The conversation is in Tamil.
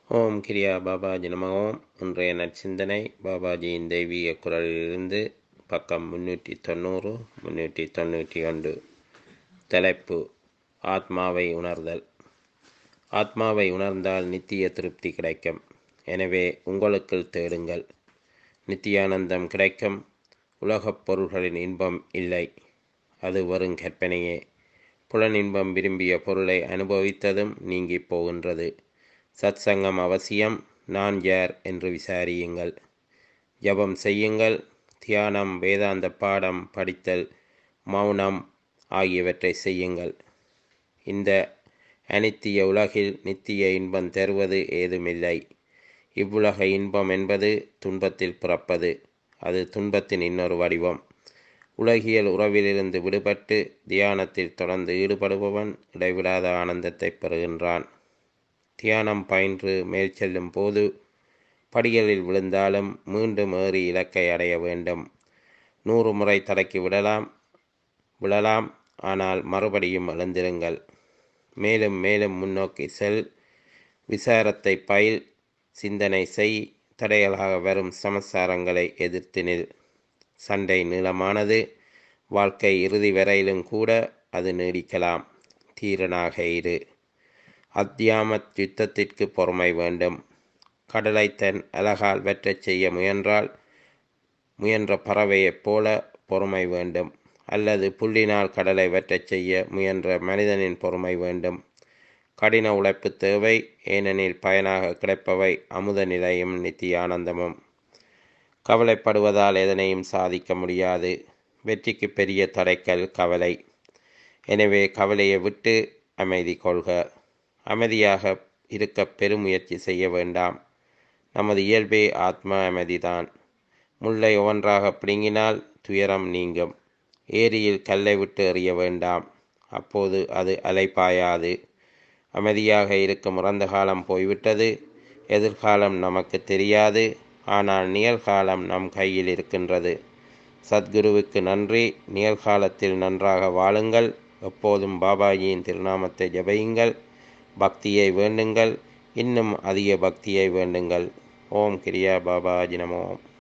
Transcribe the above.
ஓம் கிரியா பாபாஜி நம ஓம். இன்றைய நற்சிந்தனை பாபாஜியின் தெய்வீக குரலிலிருந்து பக்கம் 390 391. தலைப்பு: ஆத்மாவை உணர்தல். ஆத்மாவை உணர்ந்தால் நித்திய திருப்தி கிடைக்கும். எனவே உங்களுக்குள் தேடுங்கள், நித்தியானந்தம் கிடைக்கும். உலகப் பொருள்களின் இன்பம் இல்லை, அது வெறும் கற்பனையே. புலனின்பம் விரும்பிய பொருளை அனுபவித்ததும் நீங்கி போகின்றது. சத்சங்கம் அவசியம். நான் யார் என்று விசாரியுங்கள். ஜபம் செய்யுங்கள். தியானம், வேதாந்த பாடம் படித்தல், மௌனம் ஆகியவற்றை செய்யுங்கள். இந்த அனித்திய உலகில் நித்திய இன்பம் தருவது ஏதுமில்லை. இவ்வுலக இன்பம் என்பது துன்பத்தில் பிறப்பது. அது துன்பத்தின் இன்னொரு வடிவம். உலகியல் உறவிலிருந்து விடுபட்டு தியானத்தில் தொடர்ந்து ஈடுபடுபவன் இடைவிடாத ஆனந்தத்தை பெறுகின்றான். தியானம் பயின்று மேல் செல்லும் போது படிகளில் விழுந்தாலும் மீண்டும் ஏறி இலக்கை அடைய வேண்டும். 100 முறை தடக்கி விழலாம், ஆனால் மறுபடியும் எழுந்திருங்கள். மேலும் மேலும் முன்னோக்கி செல். விசாரத்தை பயில், சிந்தனை செய். தடைகளாக வரும் சமசாரங்களை எதிர்த்து நில். சண்டை நீளமானது. வாழ்க்கை இறுதி வரையிலும் கூட அது நீடிக்கலாம். தீரனாக இரு. அத்தியாமத் யுத்தத்திற்கு பொறுமை வேண்டும். கடலை தன் அலகால் வெற்றச் செய்ய முயன்ற பறவையைப் போல பொறுமை வேண்டும். அல்லது புல்லினால் கடலை வெற்றச் செய்ய முயன்ற மனிதனின் பொறுமை வேண்டும். கடின உழைப்பு தேவை, ஏனெனில் பயனாக கிடைப்பவை அமுத நிலையும் நித்திய ஆனந்தமும். கவலைப்படுவதால் எதனையும் சாதிக்க முடியாது. வெற்றிக்கு பெரிய தடைக்கல் கவலை. எனவே கவலையை விட்டு அமைதி கொள்க. அமைதியாக இருக்க பெருமுயற்சி செய்ய வேண்டாம். நமது இயல்பே ஆத்ம அமைதிதான். முல்லை ஒவ்வொன்றாக பிடுங்கினால் துயரம் நீங்கும். ஏரியில் கல்லை விட்டு எறிய வேண்டாம், அப்போது அது அலைப்பாயாது. அமைதியாக இருக்கும் இறந்த காலம் போய்விட்டது. எதிர்காலம் நமக்கு தெரியாது, ஆனால் நிகழ்காலம் நம் கையில் இருக்கின்றது. சத்குருவுக்கு நன்றி. நிகழ்காலத்தில் நன்றாக வாழுங்கள். எப்போதும் பாபாஜியின் திருநாமத்தை ஜபியுங்கள். பக்தியை வேண்டுங்கள். இன்னும் அதிக பக்தியை வேண்டுங்கள். ஓம் கிரியா பாபாஜி நமோ.